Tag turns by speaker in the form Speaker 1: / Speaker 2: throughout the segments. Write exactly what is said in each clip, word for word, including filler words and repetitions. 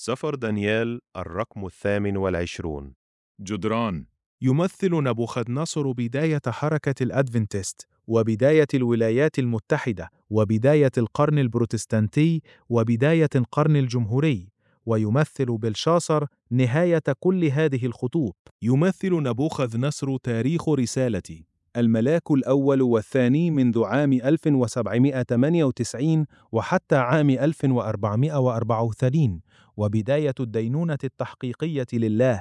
Speaker 1: سفر دانيال الرقم الثامن والعشرون.
Speaker 2: جدران.
Speaker 3: يمثل نبوخذ نصر بداية حركة الأدفنتست وبداية الولايات المتحدة وبداية القرن البروتستانتي وبداية القرن الجمهوري، ويمثل بلشاصر نهاية كل هذه الخطوط. يمثل نبوخذ نصر تاريخ رسالتي الملاك الأول والثاني منذ عام ألف وسبعمائة وثمانية وتسعين وحتى عام ألف وأربعمائة وأربعة وثلاثين، وبداية الدينونة التحقيقية لله.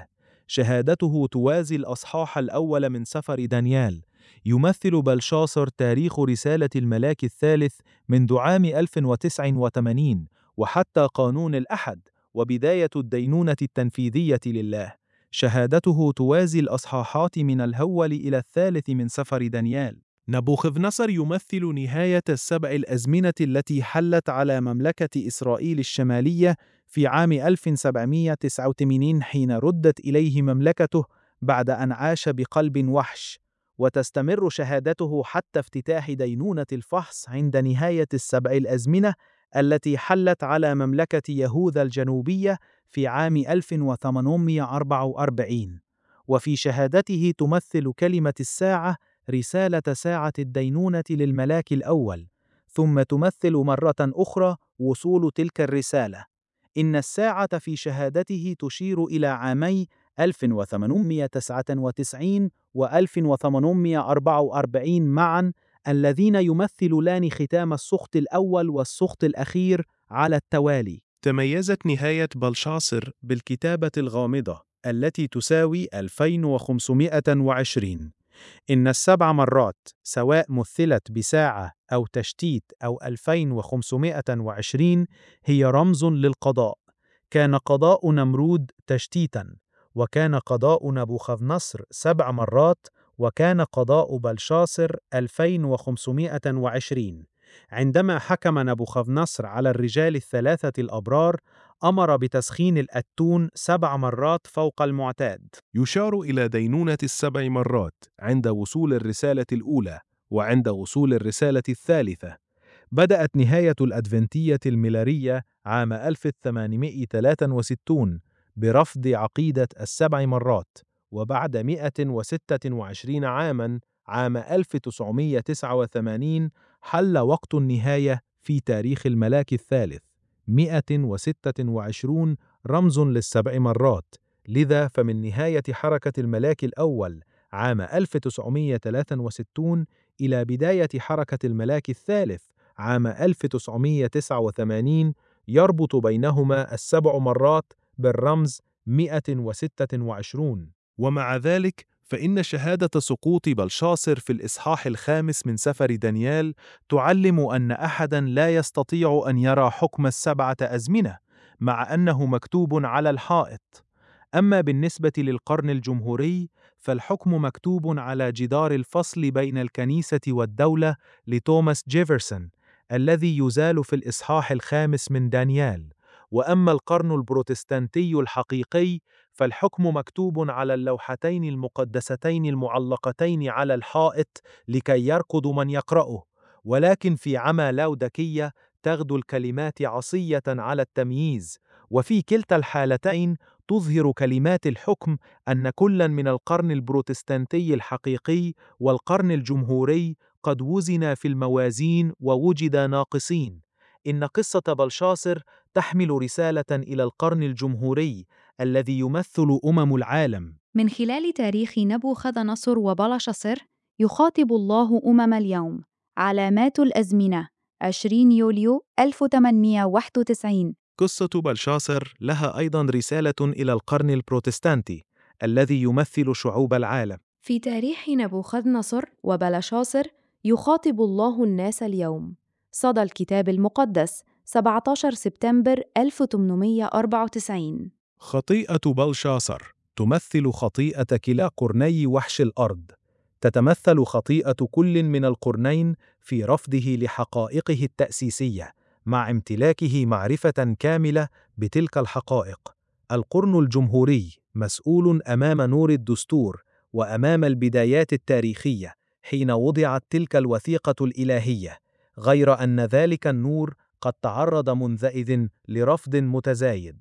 Speaker 3: شهادته توازي الأصحاح الأول من سفر دانيال. يمثل بلشاصر تاريخ رسالة الملاك الثالث منذ عام ألف وتسعة وثمانين وحتى قانون الأحد، وبداية الدينونة التنفيذية لله. شهادته توازي الأصحاحات من الأول إلى الثالث من سفر دانيال. نبوخذ نصر يمثل نهاية السبع الأزمنة التي حلت على مملكة إسرائيل الشمالية في عام ألف وسبعمائة وتسعة وثمانين، حين ردت إليه مملكته بعد أن عاش بقلب وحش، وتستمر شهادته حتى افتتاح دينونة الفحص عند نهاية السبع الأزمنة التي حلت على مملكة يهوذا الجنوبية في عام ألف وثمانمائة وأربعة وأربعين. وفي شهادته تمثل كلمة الساعة رسالة ساعة الدينونة للملاك الأول، ثم تمثل مرة أخرى وصول تلك الرسالة. إن الساعة في شهادته تشير إلى عامي ألف وثمانمائة وتسعة وتسعين و ألف وثمانمائة وأربعة وأربعين معا، الذين يمثلان ختام السخط الأول والسخط الأخير على التوالي. تميزت نهاية بلشاصر بالكتابة الغامضة التي تساوي ألفين وخمسمائة وعشرين. إن السبع مرات، سواء مثلت بساعة أو تشتيت أو ألفين وخمسمائة وعشرين، هي رمز للقضاء. كان قضاء نمرود تشتيتاً، وكان قضاء نبوخذ نصر سبع مرات، وكان قضاء بلشاصر ألفين وخمسمائة وعشرين. عندما حكم نبوخذ نصر على الرجال الثلاثة الأبرار، أمر بتسخين الأتون سبع مرات فوق المعتاد. يشار إلى دينونة السبع مرات عند وصول الرسالة الأولى وعند وصول الرسالة الثالثة. بدأت نهاية الأدفنتية الميلارية عام ألف وثمانمائة وثلاثة وستين برفض عقيدة السبع مرات، وبعد مئة وستة وعشرين عاماً عام ألف وتسعمائة وتسعة وثمانين حل وقت النهاية في تاريخ الملاك الثالث. مئة وستة وعشرين رمز للسبع مرات، لذا فمن نهاية حركة الملاك الأول عام ألف وتسعمائة وثلاثة وستين إلى بداية حركة الملاك الثالث عام ألف وتسعمائة وتسعة وثمانين يربط بينهما السبع مرات بالرمز مئة وستة وعشرين. ومع ذلك فإن شهادة سقوط بلشاصر في الإصحاح الخامس من سفر دانيال تعلم أن أحداً لا يستطيع أن يرى حكم السبعة أزمنة، مع أنه مكتوب على الحائط. أما بالنسبة للقرن الجمهوري فالحكم مكتوب على جدار الفصل بين الكنيسة والدولة لتوماس جيفرسون، الذي يزال في الإصحاح الخامس من دانيال. وأما القرن البروتستانتي الحقيقي فالحكم مكتوب على اللوحتين المقدستين المعلقتين على الحائط لكي يركض من يقرأه، ولكن في عمى لاودكية تغدو الكلمات عصية على التمييز. وفي كلتا الحالتين تظهر كلمات الحكم أن كلا من القرن البروتستانتي الحقيقي والقرن الجمهوري قد وزن في الموازين ووجد ناقصين. إن قصة بلشاصر تحمل رسالة إلى القرن الجمهوري الذي يمثل أمم العالم.
Speaker 4: من خلال تاريخ نبوخذ نصر وبلشاصر يخاطب الله أمم اليوم. علامات الأزمنة عشرين يوليو ألف وثمانمائة وواحد وتسعين.
Speaker 3: قصة بلشاصر لها أيضاً رسالة إلى القرن البروتستانتي الذي يمثل شعوب العالم.
Speaker 5: في تاريخ نبوخذ نصر وبلشاصر يخاطب الله الناس اليوم. صدى الكتاب المقدس سبعة عشر سبتمبر ألف وثمانمائة وأربعة وتسعين.
Speaker 3: خطيئة بلشاصر تمثل خطيئة كلا قرني وحش الأرض. تتمثل خطيئة كل من القرنين في رفضه لحقائقه التأسيسية مع امتلاكه معرفة كاملة بتلك الحقائق. القرن الجمهوري مسؤول أمام نور الدستور وأمام البدايات التاريخية حين وضعت تلك الوثيقة الإلهية، غير أن ذلك النور قد تعرض منذئذ لرفض متزايد.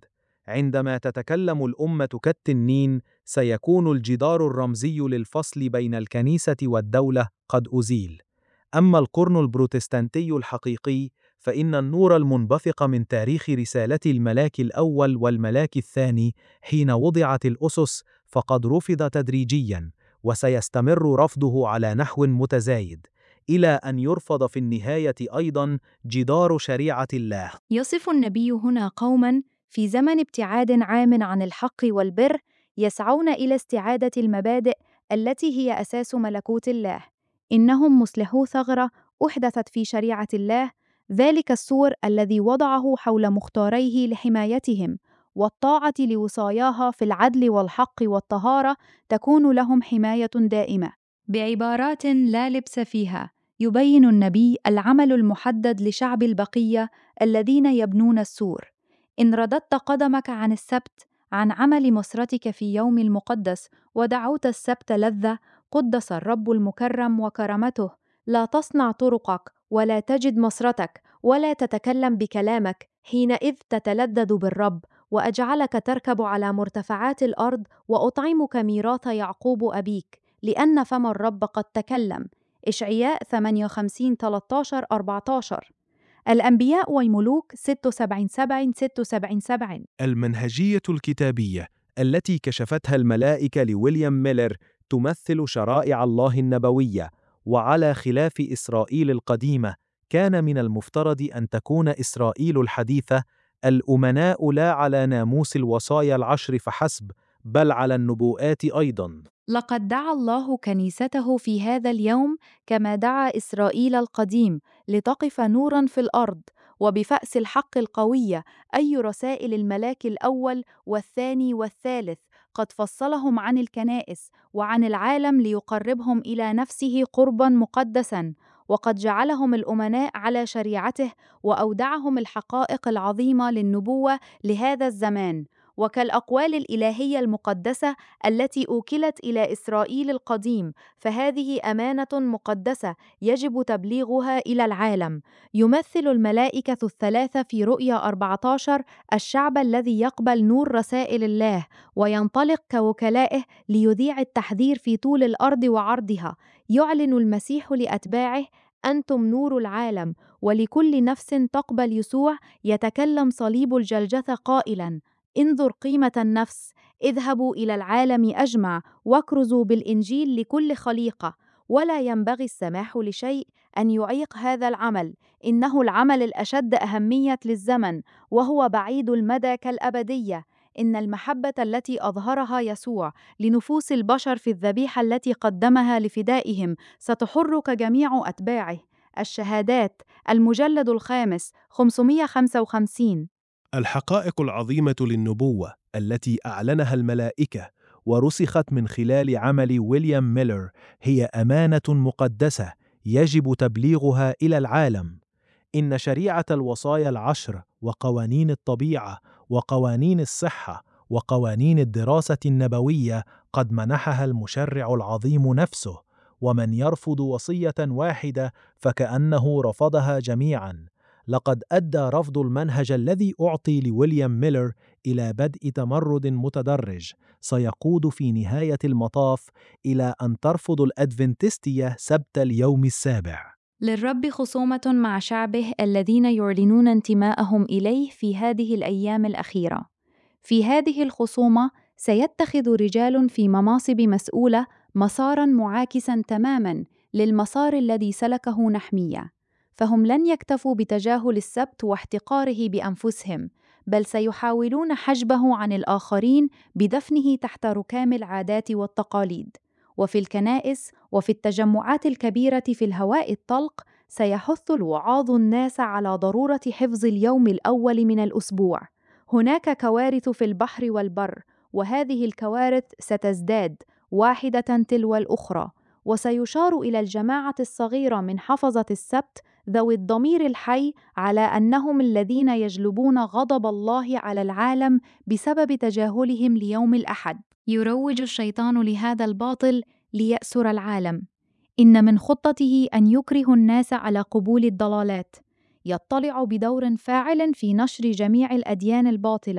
Speaker 3: عندما تتكلم الأمة كالتنين، سيكون الجدار الرمزي للفصل بين الكنيسة والدولة قد أزيل. أما القرن البروتستانتي الحقيقي، فإن النور المنبثق من تاريخ رسالة الملاك الأول والملاك الثاني حين وضعت الأسس فقد رفض تدريجياً، وسيستمر رفضه على نحو متزايد، إلى أن يرفض في النهاية أيضاً جدار شريعة الله.
Speaker 4: يصف النبي هنا قوماً في زمن ابتعاد عام عن الحق والبر يسعون إلى استعادة المبادئ التي هي أساس ملكوت الله. إنهم مصلحو ثغرة أحدثت في شريعة الله، ذلك السور الذي وضعه حول مختاريه لحمايتهم، والطاعة لوصاياها في العدل والحق والطهارة تكون لهم حماية دائمة. بعبارات لا لبس فيها، يبين النبي العمل المحدد لشعب البقية الذين يبنون السور. إن رددت قدمك عن السبت، عن عمل مسرتك في يوم المقدس، ودعوت السبت لذة، قدس الرب المكرم وكرمته، لا تصنع طرقك، ولا تجد مسرتك، ولا تتكلم بكلامك، حينئذ تتلذذ بالرب، وأجعلك تركب على مرتفعات الأرض، وأطعمك ميراث يعقوب أبيك، لأن فم الرب قد تكلم. إشعياء ثمانية وخمسين ثلاثة عشر أربعة عشر. الأنبياء والملوك ستة وسبعين سبعين ستة وسبعين سبعين.
Speaker 3: المنهجية الكتابية التي كشفتها الملائكة لويليام ميلر تمثل شرائع الله النبوية، وعلى خلاف إسرائيل القديمة كان من المفترض أن تكون إسرائيل الحديثة الأمناء لا على ناموس الوصايا العشر فحسب، بل على النبوءات أيضاً.
Speaker 4: لقد دعا الله كنيسته في هذا اليوم كما دعا إسرائيل القديم لتقف نوراً في الأرض، وبفأس الحق القوية أي رسائل الملاك الأول والثاني والثالث قد فصلهم عن الكنائس وعن العالم ليقربهم إلى نفسه قرباً مقدساً، وقد جعلهم الأمناء على شريعته وأودعهم الحقائق العظيمة للنبوة لهذا الزمان. وكالأقوال الإلهية المقدسة التي أوكلت إلى إسرائيل القديم، فهذه أمانة مقدسة يجب تبليغها إلى العالم. يمثل الملائكة الثلاثة في رؤيا أربعة عشر الشعب الذي يقبل نور رسائل الله وينطلق كوكلائه ليذيع التحذير في طول الأرض وعرضها. يعلن المسيح لأتباعه: أنتم نور العالم. ولكل نفس تقبل يسوع يتكلم صليب الجلجثة قائلاً: انظر قيمة النفس، اذهبوا إلى العالم أجمع واكرزوا بالإنجيل لكل خليقة. ولا ينبغي السماح لشيء أن يعيق هذا العمل، إنه العمل الأشد أهمية للزمن، وهو بعيد المدى كالأبدية. إن المحبة التي أظهرها يسوع لنفوس البشر في الذبيحة التي قدمها لفدائهم ستحرك جميع أتباعه. الشهادات، المجلد الخامس خمسمائة وخمسة وخمسين.
Speaker 3: الحقائق العظيمة للنبوة التي أعلنها الملائكة ورسخت من خلال عمل ويليام ميلر هي أمانة مقدسة يجب تبليغها إلى العالم. إن شريعة الوصايا العشر وقوانين الطبيعة وقوانين الصحة وقوانين الدراسة النبوية قد منحها المشرع العظيم نفسه، ومن يرفض وصية واحدة فكأنه رفضها جميعاً. لقد أدى رفض المنهج الذي أعطي لويليام ميلر إلى بدء تمرد متدرج سيقود في نهاية المطاف إلى أن ترفض الأدفنتستية سبت اليوم السابع.
Speaker 4: للرب خصومة مع شعبه الذين يعلنون انتماءهم إليه في هذه الأيام الأخيرة. في هذه الخصومة سيتخذ رجال في مناصب مسؤولة مساراً معاكساً تماماً للمسار الذي سلكه نحمية، فهم لن يكتفوا بتجاهل السبت واحتقاره بأنفسهم، بل سيحاولون حجبه عن الآخرين بدفنه تحت ركام العادات والتقاليد. وفي الكنائس وفي التجمعات الكبيرة في الهواء الطلق سيحث الوعاظ الناس على ضرورة حفظ اليوم الأول من الأسبوع. هناك كوارث في البحر والبر، وهذه الكوارث ستزداد واحدة تلو الأخرى، وسيشار إلى الجماعة الصغيرة من حفظة السبت ذوي الضمير الحي على أنهم الذين يجلبون غضب الله على العالم بسبب تجاهلهم ليوم الأحد. يروج الشيطان لهذا الباطل ليأسر العالم. إن من خطته أن يكره الناس على قبول الضلالات. يطلع بدور فاعل في نشر جميع الأديان الباطلة،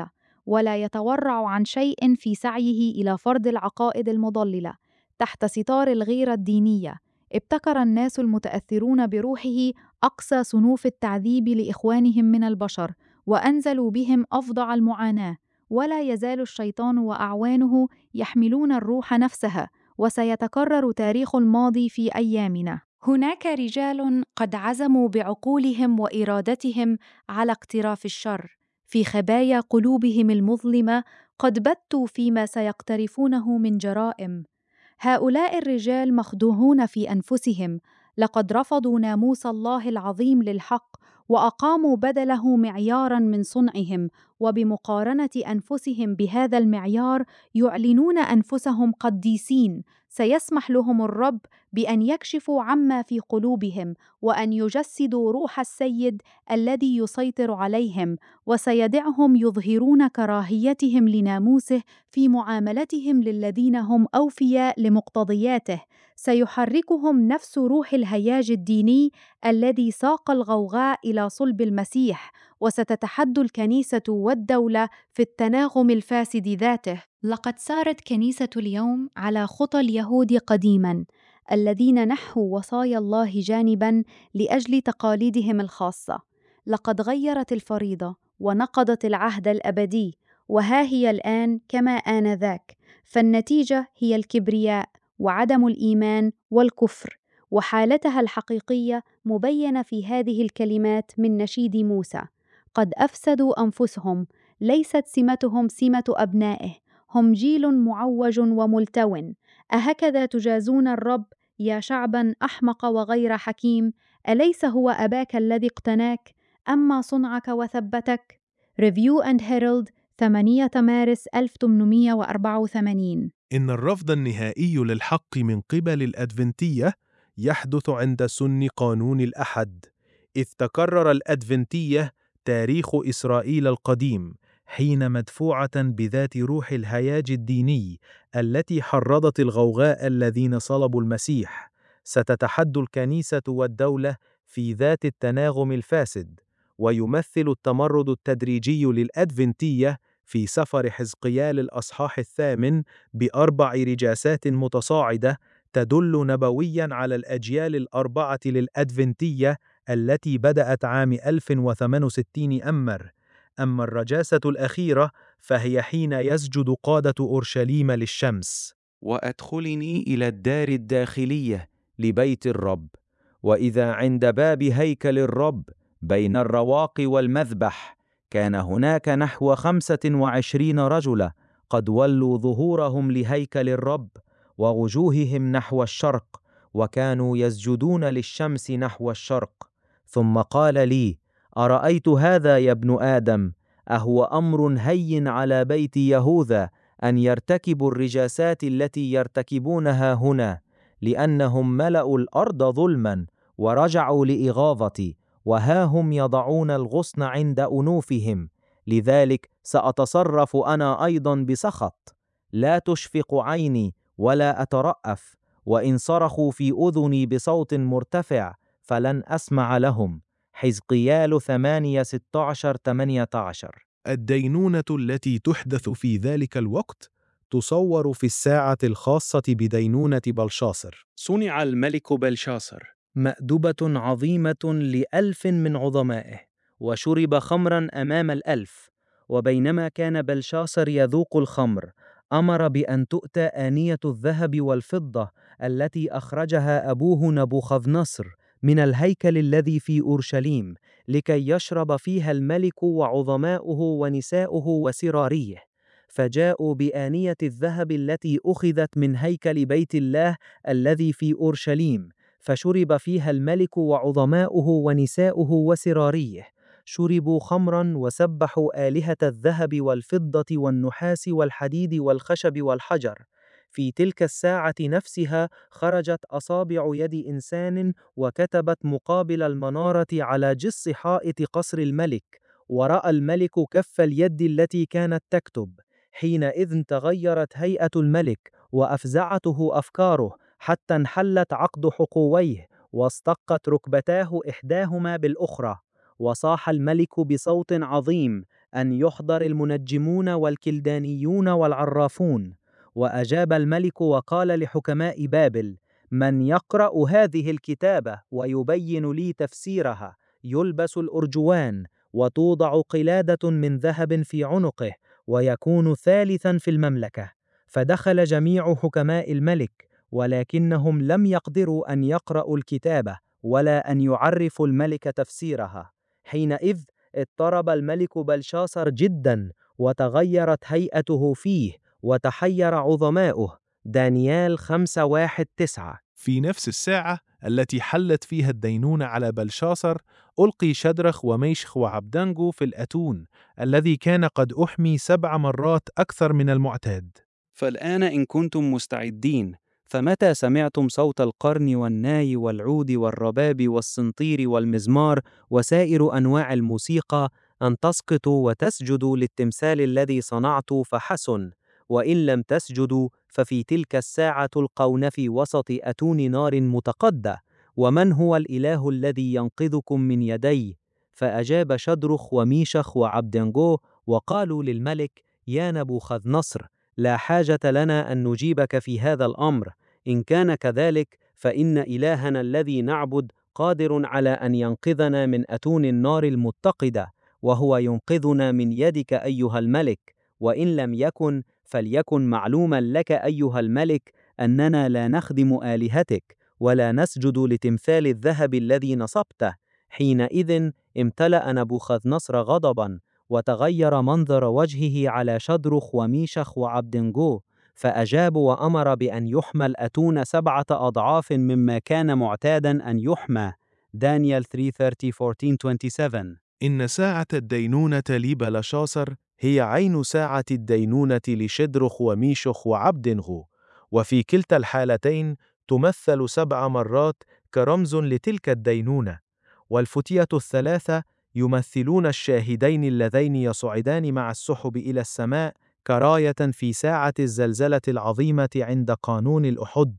Speaker 4: ولا يتورع عن شيء في سعيه إلى فرض العقائد المضللة تحت ستار الغيرة الدينية. ابتكر الناس المتأثرون بروحه أقصى صنوف التعذيب لإخوانهم من البشر، وأنزلوا بهم أفظع المعاناة، ولا يزال الشيطان وأعوانه يحملون الروح نفسها، وسيتكرر تاريخ الماضي في أيامنا. هناك رجال قد عزموا بعقولهم وإرادتهم على اقتراف الشر، في خبايا قلوبهم المظلمة قد بتوا فيما سيقترفونه من جرائم. هؤلاء الرجال مخدوعون في أنفسهم، لقد رفضوا ناموس الله العظيم للحق، وأقاموا بدله معياراً من صنعهم، وبمقارنة أنفسهم بهذا المعيار يعلنون أنفسهم قديسين. سيسمح لهم الرب بأن يكشفوا عما في قلوبهم، وأن يجسدوا روح السيد الذي يسيطر عليهم، وسيدعهم يظهرون كراهيتهم لناموسه في معاملتهم للذين هم أوفياء لمقتضياته. سيحركهم نفس روح الهياج الديني الذي ساق الغوغاء إلى صلب المسيح، وستتحد الكنيسة والدولة في التناغم الفاسد ذاته. لقد سارت كنيسة اليوم على خطى اليهود قديماً الذين نحوا وصايا الله جانباً لأجل تقاليدهم الخاصة. لقد غيرت الفريضة ونقضت العهد الأبدي، وها هي الآن كما آنذاك، فالنتيجة هي الكبرياء وعدم الإيمان والكفر، وحالتها الحقيقية مبينة في هذه الكلمات من نشيد موسى: قد أفسدوا أنفسهم، ليست سمتهم سمة أبنائه، هم جيل معوج وملتون. أهكذا تجازون الرب يا شعبا أحمق وغير حكيم؟ أليس هو أباك الذي اقتناك؟ أما صنعك وثبتك؟ ريفيو أند هيرالد، ثمانية مارس ألف وثمانمائة وأربعة وثمانين.
Speaker 3: إن الرفض النهائي للحق من قبل الأدفنتية يحدث عند سن قانون الأحد، إذ تكرر الأدفنتية تاريخ إسرائيل القديم، حين مدفوعة بذات روح الهياج الديني التي حرضت الغوغاء الذين صلبوا المسيح، ستتحد الكنيسة والدولة في ذات التناغم الفاسد. ويمثل التمرد التدريجي للأدفنتية في سفر حزقيال الأصحاح الثامن بأربع رجاسات متصاعدة تدل نبوياً على الأجيال الأربعة للأدفنتية التي بدأت عام ألف وثمانية وستين أمر. أما الرجاسة الأخيرة فهي حين يسجد قادة أورشليم للشمس:
Speaker 2: وأدخلني إلى الدار الداخلية لبيت الرب، وإذا عند باب هيكل الرب بين الرواق والمذبح كان هناك نحو خمسة وعشرين رجلا قد ولوا ظهورهم لهيكل الرب ووجوههم نحو الشرق، وكانوا يسجدون للشمس نحو الشرق. ثم قال لي: أرأيت هذا يا ابن آدم؟ أهو أمر هين على بيت يهوذا أن يرتكبوا الرجاسات التي يرتكبونها هنا، لأنهم ملأوا الأرض ظلما ورجعوا لإغاظتي، وها هم يضعون الغصن عند أنوفهم، لذلك سأتصرف أنا أيضا بسخط، لا تشفق عيني ولا أترأف، وإن صرخوا في أذني بصوت مرتفع فلن أسمع لهم. حزقيال ثمانية ستة عشر ثمانية عشر.
Speaker 3: الدينونة التي تحدث في ذلك الوقت تصور في الساعة الخاصة بدينونة بلشاصر.
Speaker 2: صنع الملك بلشاصر
Speaker 6: مأدبة عظيمة لألف من عظمائه، وشرب خمرا أمام الألف. وبينما كان بلشاصر يذوق الخمر، أمر بأن تؤتى آنية الذهب والفضة التي أخرجها أبوه نبوخذنصر من الهيكل الذي في أورشليم، لكي يشرب فيها الملك وعظماؤه ونساؤه وسراريه. فجاءوا بآنية الذهب التي أخذت من هيكل بيت الله الذي في أورشليم، فشرب فيها الملك وعظماؤه ونساؤه وسراريه. شربوا خمرا وسبحوا آلهة الذهب والفضة والنحاس والحديد والخشب والحجر. في تلك الساعة نفسها خرجت أصابع يد إنسان وكتبت مقابل المنارة على جص حائط قصر الملك، ورأى الملك كف اليد التي كانت تكتب. حينئذ تغيرت هيئة الملك وأفزعته أفكاره، حتى انحلت عقد حقويه واستقت ركبتاه إحداهما بالأخرى. وصاح الملك بصوت عظيم: أن يحضر المنجمون والكلدانيون والعرافون. وأجاب الملك وقال لحكماء بابل: من يقرأ هذه الكتابة ويبين لي تفسيرها يلبس الأرجوان، وتوضع قلادة من ذهب في عنقه، ويكون ثالثا في المملكة. فدخل جميع حكماء الملك، ولكنهم لم يقدروا أن يقرأوا الكتابة ولا أن يعرفوا الملك تفسيرها. حينئذ اضطرب الملك بلشاصر جدا، وتغيرت هيئته فيه، وتحير عظماؤه. دانيال خمسة واحد تسعة.
Speaker 3: في نفس الساعة التي حلت فيها الدينونة على بلشاصر، ألقي شدرخ وميشخ وعبدنجو في الأتون الذي كان قد أحمي سبع مرات أكثر من المعتاد.
Speaker 7: فالآن إن كنتم مستعدين، فمتى سمعتم صوت القرن والناي والعود والرباب والسنطير والمزمار وسائر أنواع الموسيقى، أن تسقطوا وتسجدوا للتمثال الذي صنعت فحسن. وإن لم تسجدوا، ففي تلك الساعة تلقون في وسط أتون نار متقدة. ومن هو الإله الذي ينقذكم من يدي؟ فأجاب شدرخ وميشخ وعبدنجو وقالوا للملك: يا نبوخذ نصر، لا حاجة لنا أن نجيبك في هذا الأمر. إن كان كذلك، فإن إلهنا الذي نعبد قادر على أن ينقذنا من أتون النار المتقدة، وهو ينقذنا من يدك أيها الملك. وإن لم يكن، فليكن معلوما لك أيها الملك أننا لا نخدم آلهتك، ولا نسجد لتمثال الذهب الذي نصبته. حينئذ امتلأ نبوخذ نصر غضبا، وتغير منظر وجهه على شدرخ وميشخ وعبدنجو، فأجاب وأمر بأن يحمى الأتون سبعة أضعاف مما كان معتادا أن يحمى. دانيال ثلاثة ثلاثين أربعة عشر سبعة.
Speaker 3: إن ساعة الدينونة لبلشاصر هي عين ساعة الدينونة لشدرخ وميشخ وعبدنغو، وفي كلتا الحالتين تمثل سبع مرات كرمز لتلك الدينونة. والفتية الثلاثة يمثلون الشاهدين اللذين يصعدان مع السحب إلى السماء كراية في ساعة الزلزلة العظيمة عند قانون الأحد.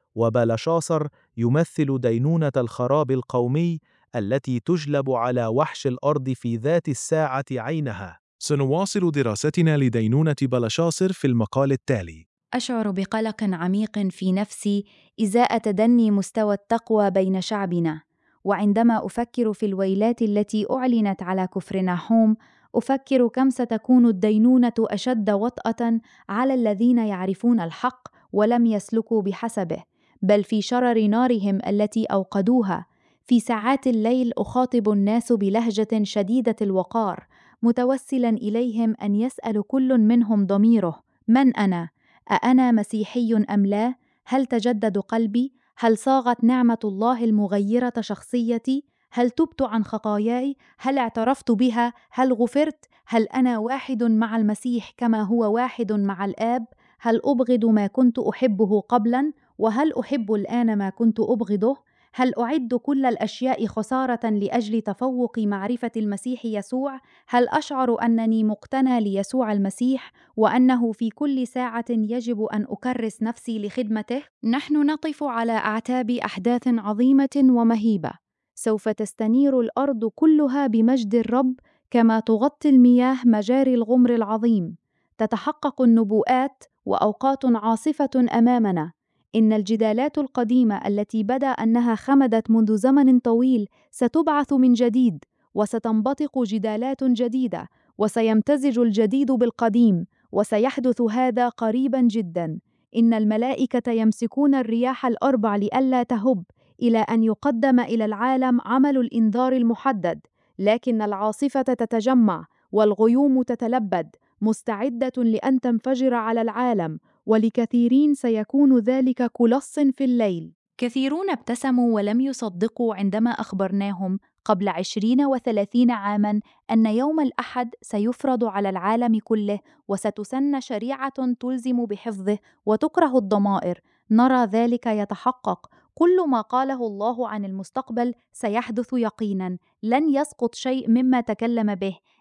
Speaker 3: وبلشاصر يمثل دينونة الخراب القومي التي تجلب على وحش الأرض في ذات الساعة عينها. سنواصل دراستنا لدينونة بلشاصر في المقال التالي.
Speaker 4: أشعر بقلق عميق في نفسي إزاء تدني مستوى التقوى بين شعبنا، وعندما أفكر في الويلات التي أعلنت على كفر ناحوم، أفكر كم ستكون الدينونة أشد وطأة على الذين يعرفون الحق ولم يسلكوا بحسبه، بل في شرر نارهم التي أوقدوها. في ساعات الليل أخاطب الناس بلهجة شديدة الوقار، متوسلا إليهم أن يسأل كل منهم ضميره: من أنا؟ أأنا مسيحي أم لا؟ هل تجدد قلبي؟ هل صاغت نعمة الله المغيرة شخصيتي؟ هل تبت عن خطاياي؟ هل اعترفت بها؟ هل غفرت؟ هل أنا واحد مع المسيح كما هو واحد مع الآب؟ هل أبغض ما كنت أحبه قبلا؟ وهل أحب الآن ما كنت أبغضه؟ هل أعد كل الأشياء خسارة لأجل تفوق معرفة المسيح يسوع؟ هل أشعر أنني مقتنى ليسوع المسيح، وأنه في كل ساعة يجب أن أكرس نفسي لخدمته؟ نحن نقف على أعتاب أحداث عظيمة ومهيبة، سوف تستنير الأرض كلها بمجد الرب كما تغطي المياه مجاري الغمر العظيم. تتحقق النبوءات وأوقات عاصفة أمامنا. إن الجدالات القديمة التي بدا أنها خمدت منذ زمن طويل ستبعث من جديد، وستنبثق جدالات جديدة، وسيمتزج الجديد بالقديم، وسيحدث هذا قريبا جدا. إن الملائكة يمسكون الرياح الأربع لئلا تهب، إلى أن يقدم إلى العالم عمل الإنذار المحدد، لكن العاصفة تتجمع والغيوم تتلبد، مستعدة لأن تنفجر على العالم، ولكثيرين سيكون ذلك كلص في الليل. كثيرون ابتسموا ولم يصدقوا عندما أخبرناهم قبل عشرين وثلاثين عاماً أن يوم الأحد سيفرض على العالم كله، وستسن شريعة تلزم بحفظه وتكره الضمائر. نرى ذلك يتحقق. كل ما قاله الله عن المستقبل سيحدث يقيناً، لن يسقط شيء مما تكلم به.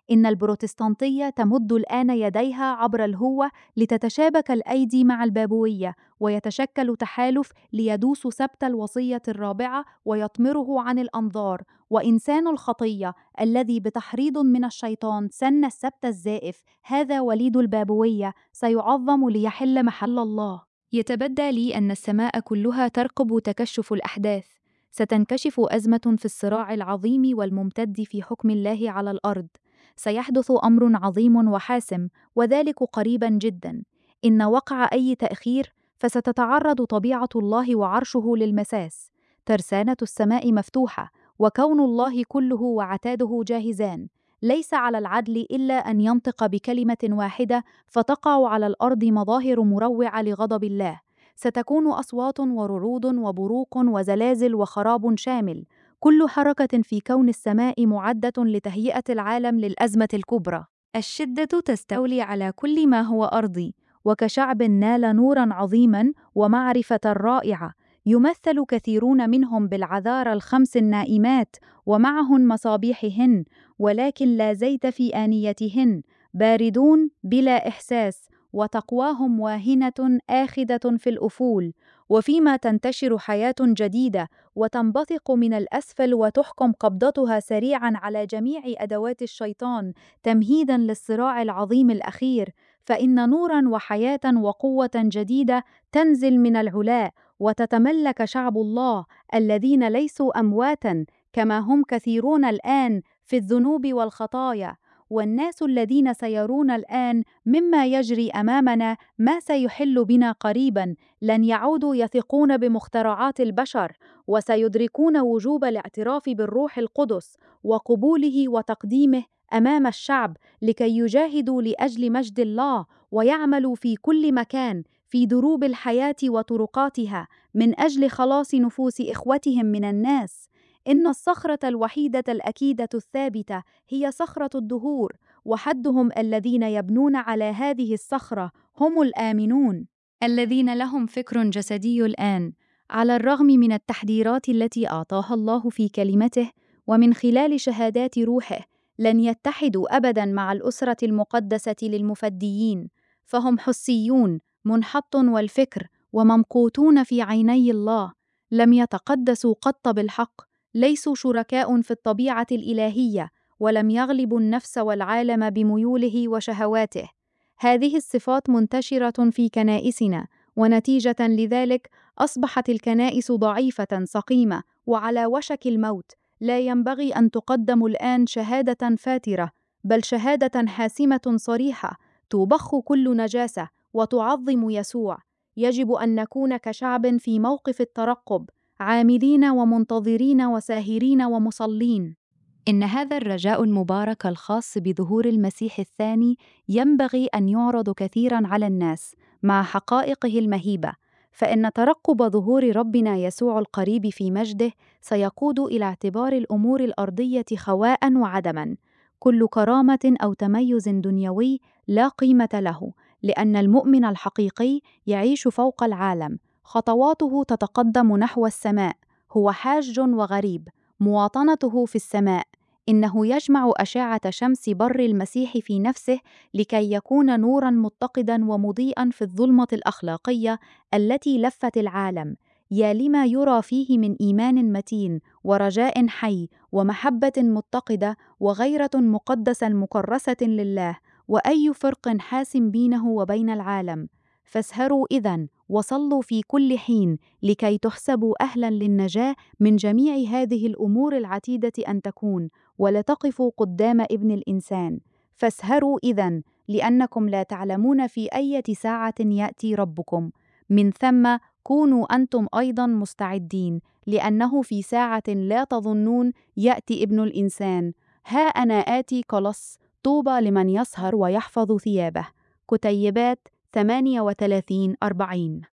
Speaker 4: إن البروتستانتية تمد الآن يديها عبر الهوة لتتشابك الأيدي مع البابوية، ويتشكل تحالف ليدوسوا سبت الوصية الرابعة ويطمره عن الأنظار. وإنسان الخطية الذي بتحريض من الشيطان سن السبت الزائف، هذا وليد البابوية، سيعظم ليحل محل الله. يتبدى لي أن السماء كلها ترقب تكشف الأحداث. ستنكشف أزمة في الصراع العظيم والممتد في حكم الله على الأرض. سيحدث أمر عظيم وحاسم، وذلك قريبا جدا. إن وقع أي تأخير فستتعرض طبيعة الله وعرشه للمساس. ترسانة السماء مفتوحة، وكون الله كله وعتاده جاهزان. ليس على العدل إلا أن ينطق بكلمة واحدة فتقع على الأرض مظاهر مروعة لغضب الله. ستكون أصوات ورعود وبروق وزلازل وخراب شامل. كل حركة في كون السماء معدة لتهيئة العالم للأزمة الكبرى. الشدة تستولي على كل ما هو أرضي، وكشعب نال نوراً عظيماً ومعرفة رائعة. يمثل كثيرون منهم بالعذارى الخمس النائمات ومعهن مصابيحهن، ولكن لا زيت في آنيتهن، باردون بلا إحساس، وتقواهم واهنة آخذة في الأفول. وفيما تنتشر حياة جديدة وتنبثق من الأسفل وتحكم قبضتها سريعاً على جميع أدوات الشيطان تمهيداً للصراع العظيم الأخير، فإن نوراً وحياة وقوة جديدة تنزل من العلاء، وتتملك شعب الله الذين ليسوا أمواتاً كما هم كثيرون الآن في الذنوب والخطايا. والناس الذين سيرون الآن مما يجري أمامنا ما سيحل بنا قريباً لن يعودوا يثقون بمخترعات البشر، وسيدركون وجوب الاعتراف بالروح القدس وقبوله وتقديمه أمام الشعب لكي يجاهدوا لأجل مجد الله، ويعملوا في كل مكان في دروب الحياة وطرقاتها من أجل خلاص نفوس إخوتهم من الناس. إن الصخرة الوحيدة الأكيدة الثابتة هي صخرة الدهور، وحدهم الذين يبنون على هذه الصخرة هم الآمنون الذين لهم فكر جسدي الآن. على الرغم من التحذيرات التي أعطاها الله في كلمته ومن خلال شهادات روحه، لن يتحدوا أبداً مع الأسرة المقدسة للمفديين، فهم حسيون منحط والفكر وممقوتون في عيني الله. لم يتقدسوا قط بالحق، ليسوا شركاء في الطبيعة الإلهية، ولم يغلبوا النفس والعالم بميوله وشهواته. هذه الصفات منتشرة في كنائسنا، ونتيجة لذلك أصبحت الكنائس ضعيفة سقيمة وعلى وشك الموت. لا ينبغي أن تقدم الآن شهادة فاترة، بل شهادة حاسمة صريحة توبخ كل نجاسة وتعظم يسوع. يجب أن نكون كشعب في موقف الترقب، عاملين ومنتظرين وساهرين ومصلين. إن هذا الرجاء المبارك الخاص بظهور المسيح الثاني ينبغي أن يعرض كثيراً على الناس مع حقائقه المهيبة، فإن ترقب ظهور ربنا يسوع القريب في مجده سيقود إلى اعتبار الأمور الأرضية خواء وعدماً. كل كرامة أو تميز دنيوي لا قيمة له، لأن المؤمن الحقيقي يعيش فوق العالم، خطواته تتقدم نحو السماء. هو حاج وغريب، مواطنته في السماء. إنه يجمع أشعة شمس بر المسيح في نفسه لكي يكون نوراً متقداً ومضيئاً في الظلمة الأخلاقية التي لفت العالم. يا لما يرى فيه من إيمان متين ورجاء حي ومحبة متقدة وغيرة مقدسة مكرسة لله، وأي فرق حاسم بينه وبين العالم. فاسهروا إذن وصلوا في كل حين لكي تحسبوا أهلاً للنجاة من جميع هذه الأمور العتيدة أن تكون، ولتقفوا قدام ابن الإنسان. فاسهروا إذن، لأنكم لا تعلمون في أي ساعة يأتي ربكم. من ثم كونوا أنتم أيضاً مستعدين، لأنه في ساعة لا تظنون يأتي ابن الإنسان. ها أنا آتي كلص، طوبى لمن يسهر ويحفظ ثيابه. كتيبات ثمانية وثلاثين أربعين.